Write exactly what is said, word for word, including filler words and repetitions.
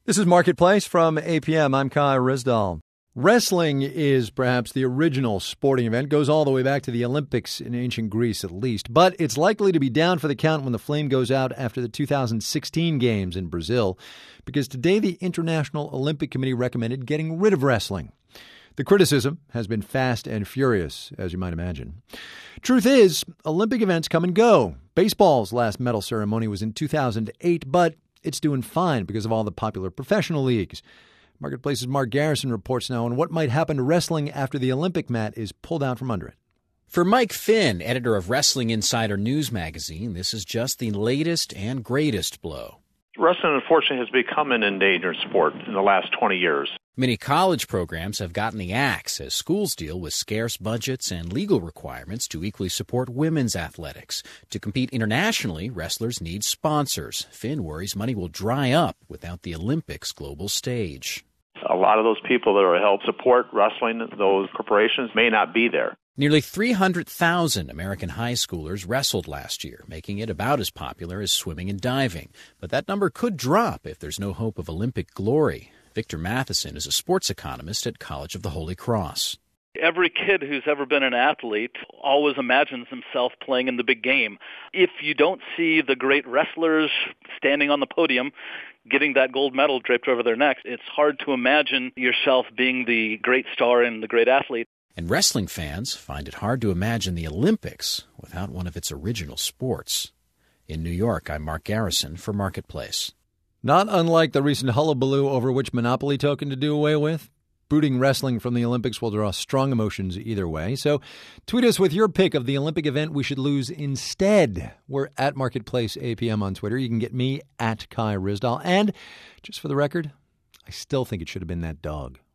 This is Marketplace from A P M. I'm Kai Rizdal. Wrestling is perhaps the original sporting event. Goes all the way back to the Olympics in ancient Greece, at least. But it's likely to be down for the count when the flame goes out after the two thousand sixteen games in Brazil, because today the International Olympic Committee recommended getting rid of wrestling. The criticism has been fast and furious, as you might imagine. Truth is, Olympic events come and go. Baseball's last medal ceremony was in two thousand eight, but it's doing fine because of all the popular professional leagues. Marketplace's Mark Garrison reports now on what might happen to wrestling after the Olympic mat is pulled out from under it. For Mike Finn, editor of Wrestling Insider News magazine, this is just the latest and greatest blow. Wrestling, unfortunately, has become an endangered sport in the last twenty years. Many college programs have gotten the axe as schools deal with scarce budgets and legal requirements to equally support women's athletics. To compete internationally, wrestlers need sponsors. Finn worries money will dry up without the Olympics global stage. A lot of those people that are help support wrestling, those corporations, may not be there. Nearly three hundred thousand American high schoolers wrestled last year, making it about as popular as swimming and diving. But that number could drop if there's no hope of Olympic glory. Victor Matheson is a sports economist at College of the Holy Cross. Every kid who's ever been an athlete always imagines himself playing in the big game. If you don't see the great wrestlers standing on the podium, getting that gold medal draped over their necks, it's hard to imagine yourself being the great star and the great athlete. And wrestling fans find it hard to imagine the Olympics without one of its original sports. In New York, I'm Mark Garrison for Marketplace. Not unlike the recent hullabaloo over which Monopoly token to do away with, booting wrestling from the Olympics will draw strong emotions either way. So tweet us with your pick of the Olympic event we should lose instead. We're at Marketplace A P M on Twitter. You can get me at Kai Rizdal. And just for the record, I still think it should have been that dog.